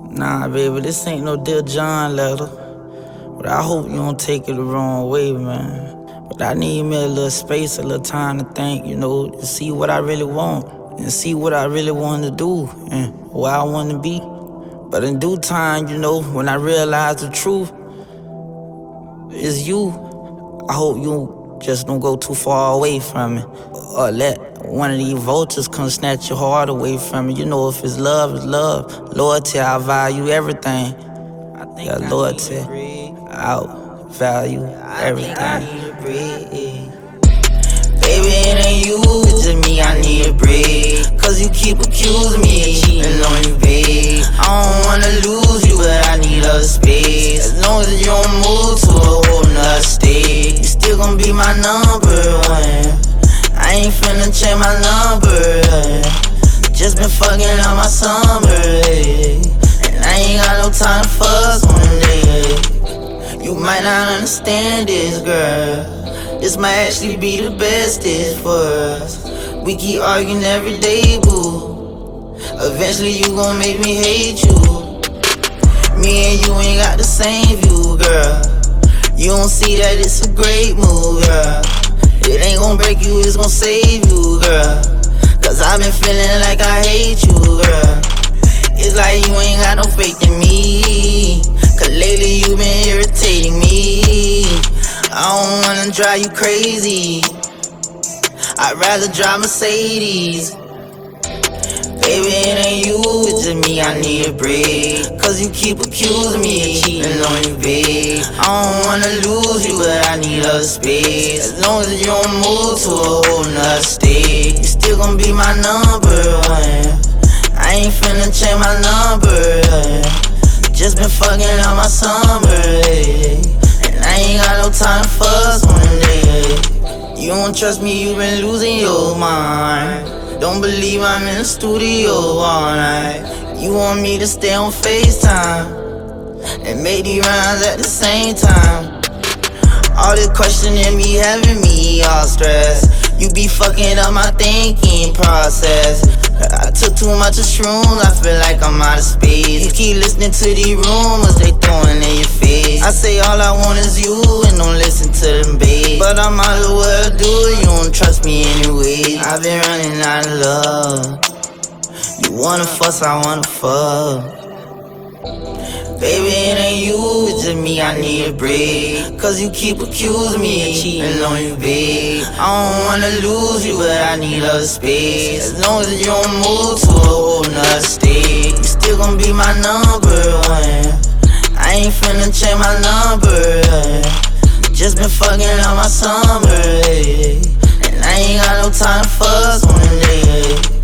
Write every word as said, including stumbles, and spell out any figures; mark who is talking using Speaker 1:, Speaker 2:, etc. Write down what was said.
Speaker 1: Nah, baby, this ain't no Dear John letter. But I hope you don't take it the wrong way, man. But I need me a little space, a little time to think, you know, to see what I really want and see what I really want to do and where I want to be. But in due time, you know, when I realize the truth is you, I hope you just don't go too far away from me or let one of these vultures come snatch your heart away from me. You know, if it's love, it's love. Loyalty, I value everything. I think yeah, I loyalty, I value everything. Baby, it ain't you, it's just me, I need a break. Cause you keep accusing me of cheating on you, babe. I don't wanna lose you, but I need a space. As long as you don't move to a whole nother state, you still gon' be my number one. I ain't finna change my number, just been fucking on my summer, and I ain't got no time to fuss one day. You might not understand this, girl. This might actually be the bestest for us. We keep arguing every day, boo. Eventually you gon' make me hate you. Me and you ain't got the same view, girl. You don't see that it's a great move, girl. It ain't gon' break you, it's gon' save you, girl. Cause I've been feeling like I hate you, girl. It's like you ain't got no faith in me. Cause lately you been irritating me. I don't wanna drive you crazy. I'd rather drive Mercedes. Baby, it ain't you, it's just me, I need a break. Cause you keep accusing me of cheating on you, babe. I don't wanna lose you, but I need a space. As long as you don't move to a whole nother state, you still gon' be my number one. I ain't finna change my number, just been fucking on my summer, and I ain't got no time to fuss one day. You don't trust me, you been losing your mind. Don't believe I'm in the studio all night. You want me to stay on FaceTime and make these rhymes at the same time. All this questioning me having me all stressed. You be fucking up my thinking process. I took too much of shrooms, I feel like I'm out of space. You keep listening to these rumors, they throwing in your face. I say all I want is you and don't listen to them, babe. But I might as well do it, you don't trust me anyway. I've been running out of love. You wanna fuss, I wanna fuck. Baby, it ain't you, it's just me, I need a break. Cause you keep accusing me of cheating on you, babe. I don't wanna lose you, but I need a space. As long as you don't move to a whole nother state, you still gon' be my number one. I ain't finna change my number, just been fucking on my summer, and I ain't got no time to fuss one day.